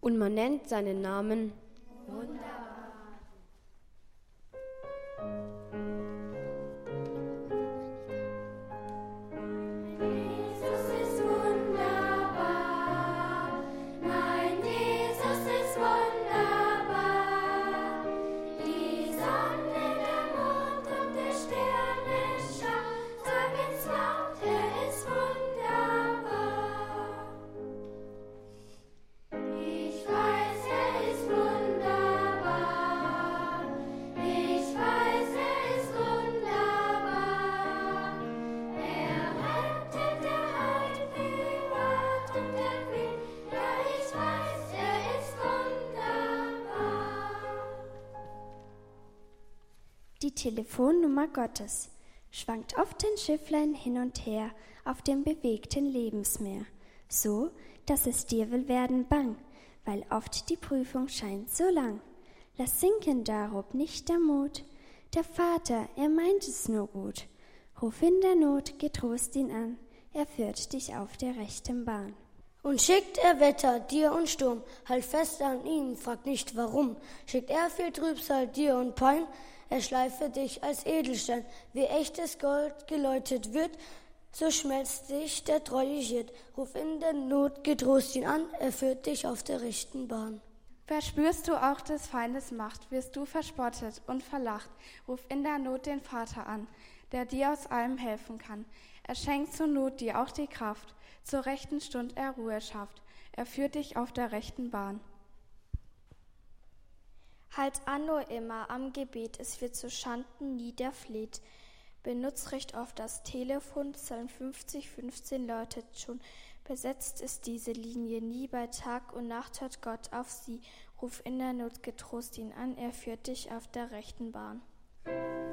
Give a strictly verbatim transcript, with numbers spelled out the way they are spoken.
Und man nennt seinen Namen Wunderbar. Die Telefonnummer Gottes schwankt oft ein Schifflein hin und her auf dem bewegten Lebensmeer, so, dass es dir will werden bang, weil oft die Prüfung scheint so lang. Lass sinken darob nicht der Mut, der Vater, er meint es nur gut. Ruf in der Not, getrost ihn an, er führt dich auf der rechten Bahn. Und schickt er Wetter, dir und Sturm, halt fest an ihm, frag nicht warum. Schickt er viel Trübsal, dir und Pein, er schleife dich als Edelstein. Wie echtes Gold geläutet wird, so schmelzt dich der treue Hirt. Ruf in der Not, getrost ihn an, er führt dich auf der rechten Bahn. Verspürst du auch des Feindes Macht, wirst du verspottet und verlacht. Ruf in der Not den Vater an, der dir aus allem helfen kann. Er schenkt zur Not dir auch die Kraft, zur rechten Stund er Ruhe schafft. Er führt dich auf der rechten Bahn. Halt an nur immer am Gebet, es wird zu Schanden niederfleht. Benutzt recht oft das Telefon, Psalm fünfzig fünfzehn läutet schon. Besetzt ist diese Linie nie, bei Tag und Nacht hört Gott auf sie. Ruf in der Not, getrost ihn an, er führt dich auf der rechten Bahn.